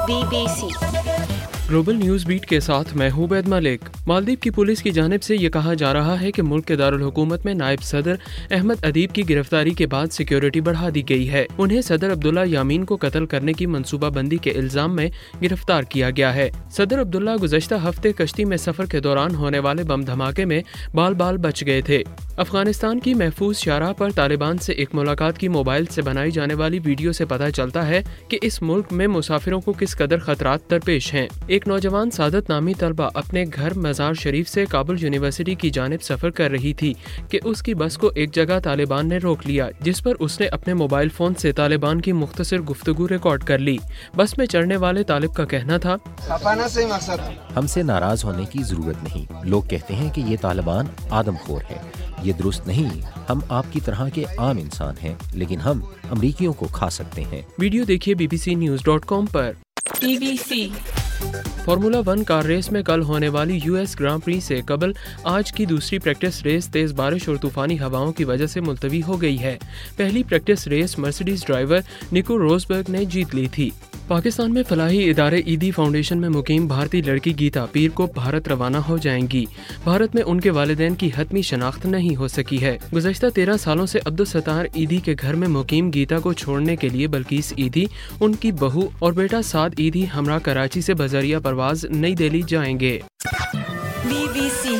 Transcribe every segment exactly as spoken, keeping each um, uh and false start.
Be B C global news beat کے ساتھ میں ہوں عبید ملک۔ مالدیپ کی پولیس کی جانب سے یہ کہا جا رہا ہے کہ ملک کے دارالحکومت میں نائب صدر احمد ادیب کی گرفتاری کے بعد سیکیورٹی بڑھا دی گئی ہے۔ انہیں صدر عبداللہ یامین کو قتل کرنے کی منصوبہ بندی کے الزام میں گرفتار کیا گیا ہے۔ صدر عبداللہ گزشتہ ہفتے کشتی میں سفر کے دوران ہونے والے بم دھماکے میں بال بال بچ گئے تھے۔ افغانستان کی محفوظ شاہراہ پر طالبان سے ایک ملاقات کی موبائل سے بنائی جانے والی ویڈیو سے پتہ چلتا ہے کہ اس ملک میں مسافروں کو کس قدر خطرات درپیش ہیں۔ ایک نوجوان سعادت نامی طلبہ اپنے گھر مزار شریف سے کابل یونیورسٹی کی جانب سفر کر رہی تھی کہ اس کی بس کو ایک جگہ طالبان نے روک لیا، جس پر اس نے اپنے موبائل فون سے طالبان کی مختصر گفتگو ریکارڈ کر لی۔ بس میں چڑھنے والے طالب کا کہنا تھا، ہم سے ناراض ہونے کی ضرورت نہیں، لوگ کہتے ہیں کہ یہ طالبان آدم خور ہے، یہ درست نہیں، ہم آپ کی طرح کے عام انسان ہیں، لیکن ہم امریکیوں کو کھا سکتے ہیں۔ ویڈیو دیکھیے B B C news dot com پر۔ B B C formula one car race میں کل ہونے والی یو ایس گرانڈ پری سے قبل آج کی دوسری پریکٹس ریس تیز بارش اور طوفانی ہواؤں کی وجہ سے ملتوی ہو گئی ہے۔ پہلی practice race Mercedes driver Nico Rosberg نے جیت لی تھی۔ پاکستان میں فلاحی ادارے ایدی فاؤنڈیشن میں مقیم بھارتی لڑکی گیتا پیر کو بھارت روانہ ہو جائیں گی۔ بھارت میں ان کے والدین کی حتمی شناخت نہیں ہو سکی ہے۔ گزشتہ تیرہ سالوں سے عبدالستار ایدی کے گھر میں مقیم گیتا کو چھوڑنے کے لیے بلقیس ایدی، ان کی بہو اور بیٹا سعد ایدی ہمراہ کراچی سے بذریعہ پرواز نئی دہلی جائیں گے۔ بی بی سی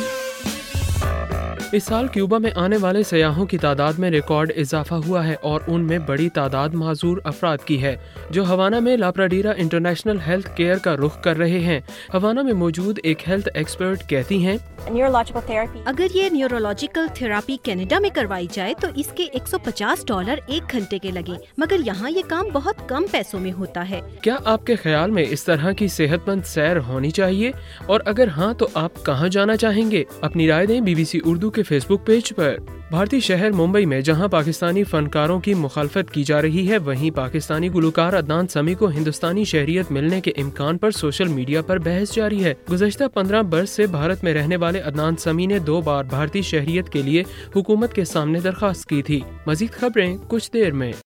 اس سال کیوبا میں آنے والے سیاحوں کی تعداد میں ریکارڈ اضافہ ہوا ہے اور ان میں بڑی تعداد معذور افراد کی ہے جو ہوانا میں لاپراڈیرا انٹرنیشنل ہیلتھ کیئر کا رخ کر رہے ہیں۔ ہوانا میں موجود ایک ہیلتھ ایکسپرٹ کہتی ہیں، اگر یہ نیورولوجیکل تھراپی کینیڈا میں کروائی جائے تو اس کے ایک سو پچاس ڈالر ایک گھنٹے کے لگیں، مگر یہاں یہ کام بہت کم پیسوں میں ہوتا ہے۔ کیا آپ کے خیال میں اس طرح کی صحت مند سیر ہونی چاہیے؟ اور اگر ہاں تو آپ کہاں جانا چاہیں گے؟ اپنی رائے دیں بی بی سی اردو کے فیس بک پیج پر۔ بھارتی شہر ممبئی میں جہاں پاکستانی فنکاروں کی مخالفت کی جا رہی ہے، وہیں پاکستانی گلوکار عدنان سمیع کو ہندوستانی شہریت ملنے کے امکان پر سوشل میڈیا پر بحث جاری ہے۔ گزشتہ پندرہ برس سے بھارت میں رہنے والے عدنان سمیع نے دو بار بھارتی شہریت کے لیے حکومت کے سامنے درخواست کی تھی۔ مزید خبریں کچھ دیر میں۔